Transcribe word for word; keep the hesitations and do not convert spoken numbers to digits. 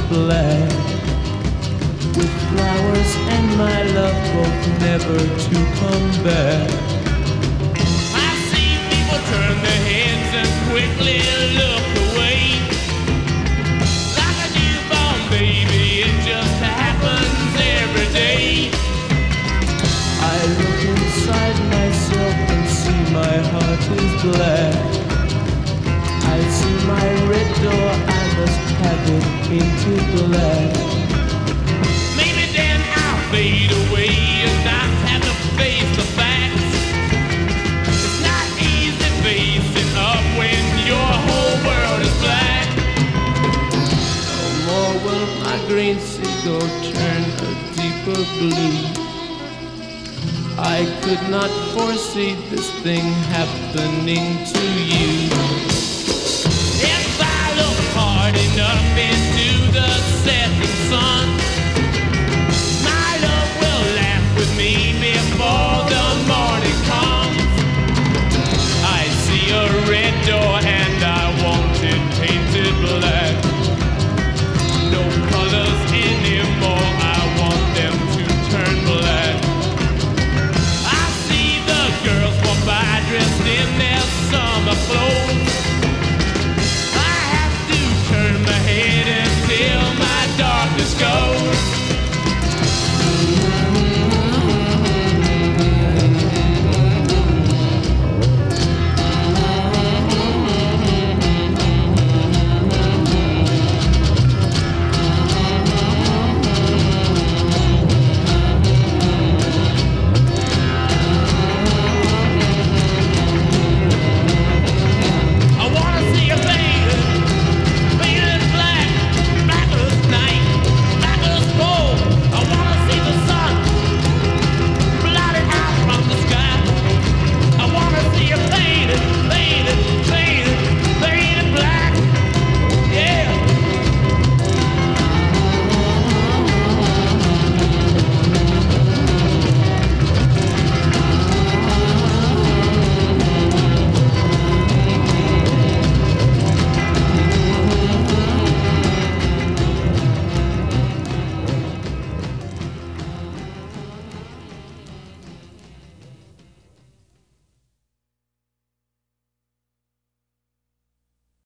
black, with flowers and my love both never to come back. I see people turn their heads and quickly look away. Like a newborn baby, it just happens every day. I look inside myself and see my heart is black. I see my red door, I must have it into black. Maybe then I'll fade away and not have to face the facts. It's not easy facing up when your whole world is black. No more will my green seagull turn a deeper blue. I could not foresee this thing happening to you. If I look hard enough in